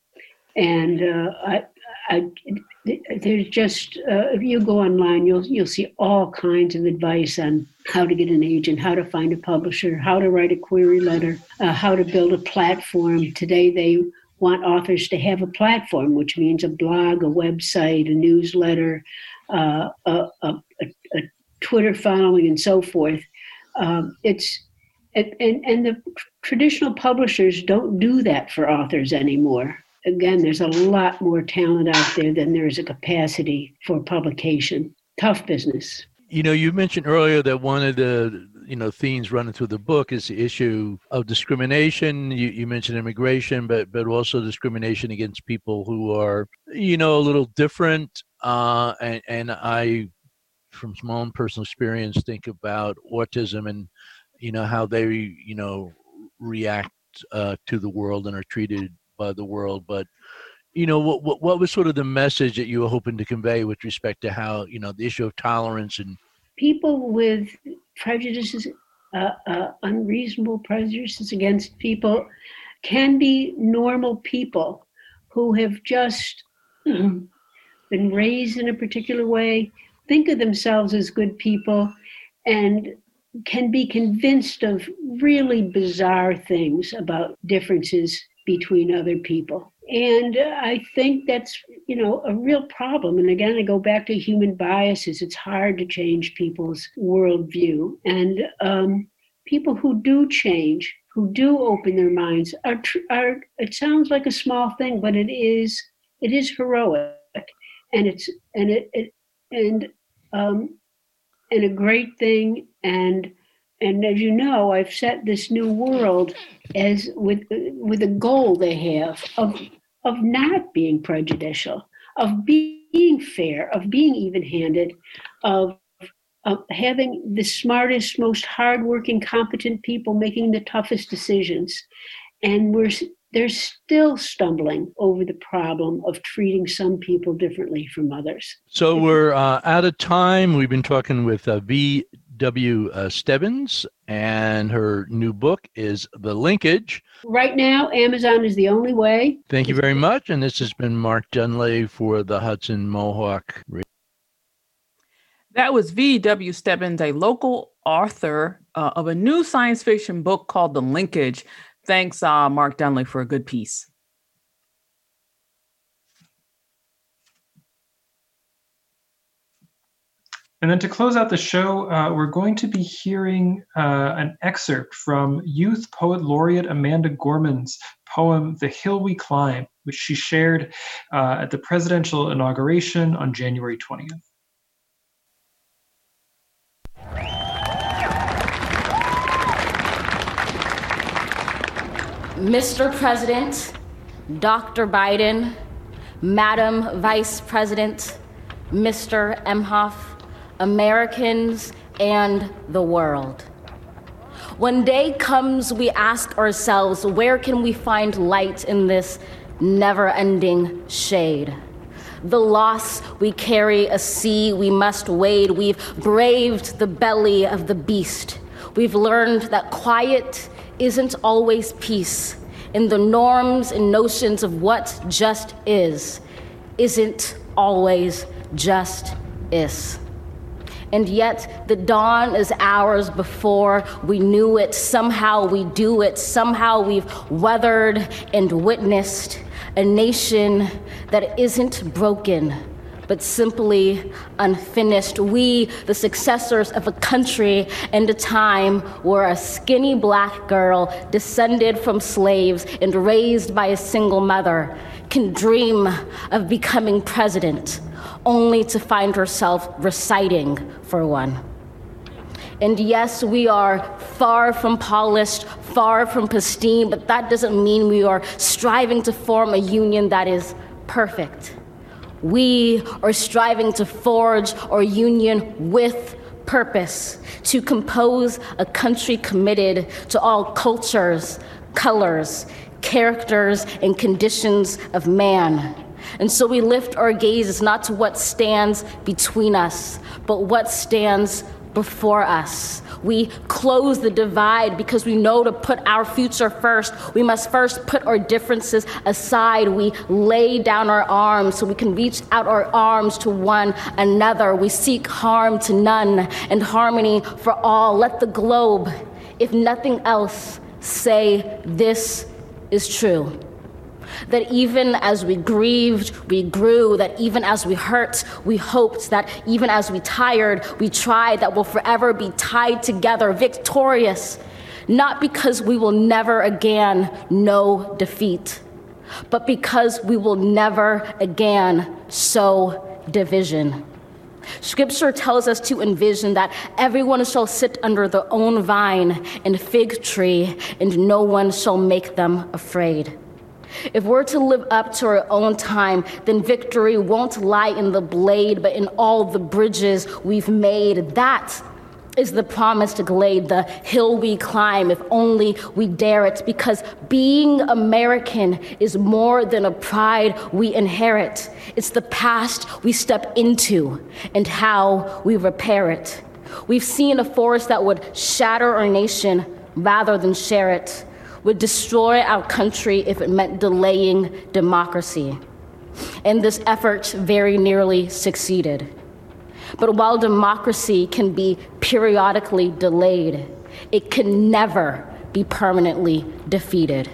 and uh, I, I, there's just, uh, if you go online, you'll you'll see all kinds of advice on how to get an agent, how to find a publisher, how to write a query letter, uh, how to build a platform. Today, they want authors to have a platform, which means a blog, a website, a newsletter, uh, a, a, a Twitter following, and so forth. Um, it's and, and the traditional publishers don't do that for authors anymore. Again, there's a lot more talent out there than there is a capacity for publication. Tough business. You know, you mentioned earlier that one of the, you know, themes running through the book is the issue of discrimination. You, you mentioned immigration, but but also discrimination against people who are, you know, a little different. Uh, and, and I, from my own personal experience, think about autism and, you know, how they, you know, react uh, to the world and are treated by the world. But, you know, what, what what was sort of the message that you were hoping to convey with respect to how, you know, the issue of tolerance and people with prejudices, uh, uh, unreasonable prejudices against people can be normal people who have just been raised in a particular way, think of themselves as good people, and can be convinced of really bizarre things about differences between other people. And I think that's, you know, a real problem. And again, I go back to human biases. It's hard to change people's worldview. And um, people who do change, who do open their minds, are, are. It sounds like a small thing, but it is. It is heroic, and it's and it, it and um, and a great thing. And and as you know, I've set this new world as with with a goal they have of of not being prejudicial, of being fair, of being even-handed, of, of having the smartest, most hardworking, competent people making the toughest decisions. And we're they're still stumbling over the problem of treating some people differently from others. So we're uh, out of time. We've been talking with uh, V W Uh, Stebbins, and her new book is The Linkage. Right now, Amazon is the only way. Thank you very much. And this has been Mark Dunlea for the Hudson Mohawk. That was V W Stebbins, a local author uh, of a new science fiction book called The Linkage. Thanks, uh, Mark Dunlea, for a good piece. And then to close out the show, uh, we're going to be hearing uh, an excerpt from Youth Poet Laureate Amanda Gorman's poem, The Hill We Climb, which she shared uh, at the presidential inauguration on January twentieth. Mister President, Doctor Biden, Madam Vice President, Mister Emhoff, Americans, and the world. When day comes, we ask ourselves, where can we find light in this never-ending shade? the loss we carry a sea we must wade. We've braved the belly of the beast. We've learned that quiet isn't always peace, and the norms and notions of what just is isn't always just is. And yet the dawn is ours before we knew it. Somehow we do it. Somehow we've weathered and witnessed a nation that isn't broken, but simply unfinished. We, the successors of a country and a time where a skinny black girl descended from slaves and raised by a single mother can dream of becoming president, only to find herself reciting for one. And yes, we are far from polished, far from pristine, but that doesn't mean we are striving to form a union that is perfect. We are striving to forge our union with purpose, to compose a country committed to all cultures, colors, characters, and conditions of man. And so we lift our gazes not to what stands between us, but what stands before us. We close the divide because we know to put our future first. We must first put our differences aside. We lay down our arms so we can reach out our arms to one another. We seek harm to none and harmony for all. Let the globe, if nothing else, say this is true. That even as we grieved, we grew, that even as we hurt, we hoped, that even as we tired, we tried, that we'll forever be tied together, victorious, not because we will never again know defeat, but because we will never again sow division. Scripture tells us to envision that everyone shall sit under their own vine and fig tree, and no one shall make them afraid. If we're to live up to our own time, then victory won't lie in the blade, but in all the bridges we've made. That is the promised glade, the hill we climb, if only we dare it, because being American is more than a pride we inherit. It's the past we step into and how we repair it. We've seen a force that would shatter our nation rather than share it, would destroy our country if it meant delaying democracy. And this effort very nearly succeeded. But while democracy can be periodically delayed, it can never be permanently defeated.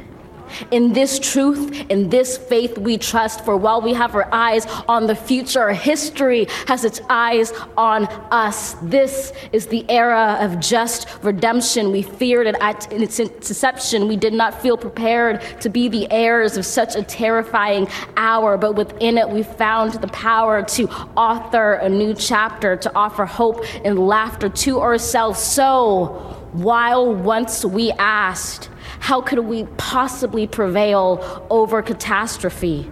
In this truth, in this faith we trust, for while we have our eyes on the future, history has its eyes on us. This is the era of just redemption. We feared it at its inception. We did not feel prepared to be the heirs of such a terrifying hour, but within it we found the power to author a new chapter, to offer hope and laughter to ourselves. So, while once we asked, how could we possibly prevail over catastrophe?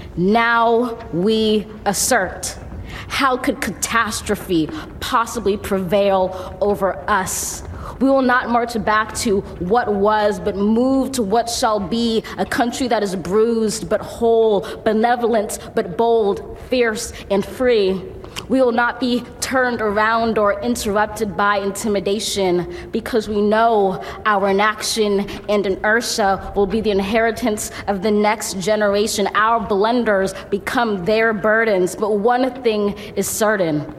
Now we assert, how could catastrophe possibly prevail over us? We will not march back to what was, but move to what shall be, a country that is bruised but whole, benevolent but bold, fierce and free. We will not be turned around or interrupted by intimidation, because we know our inaction and inertia will be the inheritance of the next generation. Our blunders become their burdens. But one thing is certain: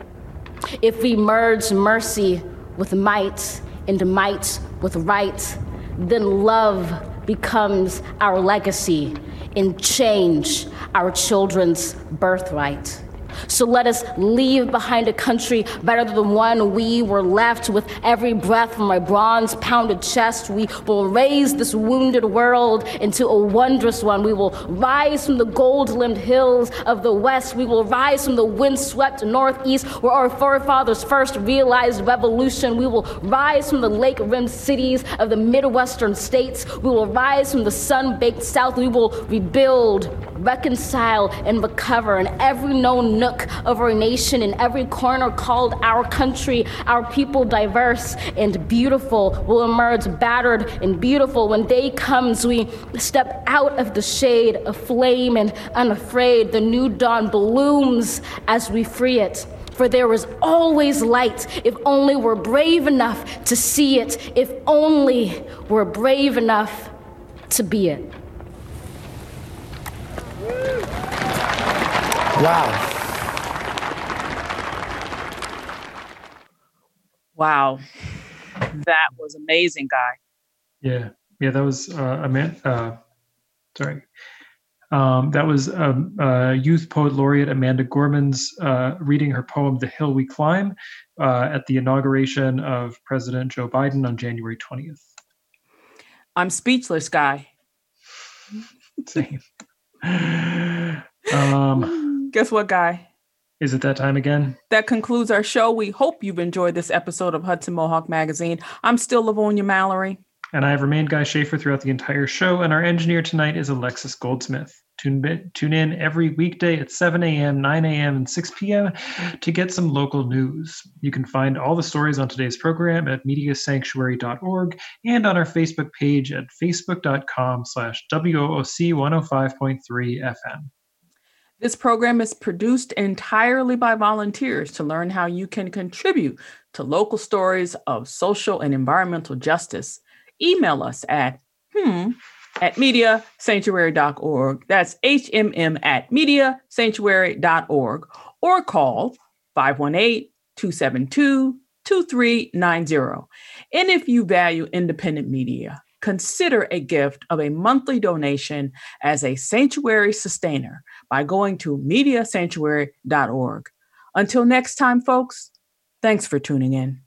if we merge mercy with might and might with right, then love becomes our legacy and change our children's birthright. So let us leave behind a country better than the one we were left. With every breath from my bronze-pounded chest, we will raise this wounded world into a wondrous one. We will rise from the gold-limbed hills of the west. We will rise from the wind-swept northeast, where our forefathers first realized revolution. We will rise from the lake-rimmed cities of the Midwestern states. We will rise from the sun-baked south. We will rebuild reconcile and recover in every known nook of our nation, in every corner called our country. Our people, diverse and beautiful, will emerge battered and beautiful. When day comes, we step out of the shade, aflame and unafraid. The new dawn blooms as we free it. For there is always light, if only we're brave enough to see it, if only we're brave enough to be it. Wow. Wow. That was amazing, Guy. Yeah. Yeah, that was uh, a man. Uh, sorry. Um, that was um, uh, Youth Poet Laureate Amanda Gorman's uh, reading her poem, The Hill We Climb, uh, at the inauguration of President Joe Biden on January twentieth. I'm speechless, Guy. Same. um, Guess what, Guy? Is it that time again? That concludes our show. We hope you've enjoyed this episode of Hudson Mohawk Magazine. I'm still Livonia Mallory. And I have remained Guy Schaefer throughout the entire show, and our engineer tonight is Alexis Goldsmith. Tune, tune in every weekday at seven a.m., nine a.m., and six p.m. to get some local news. You can find all the stories on today's program at media sanctuary dot org and on our Facebook page at facebook.com slash WOOC 105.3 FM. This program is produced entirely by volunteers. To learn how you can contribute to local stories of social and environmental justice, email us at hmm at media sanctuary dot org. That's H M M at media sanctuary dot org, or call five one eight, two seven two, two three nine zero. And if you value independent media, consider a gift of a monthly donation as a sanctuary sustainer by going to media sanctuary dot org. Until next time, folks, thanks for tuning in.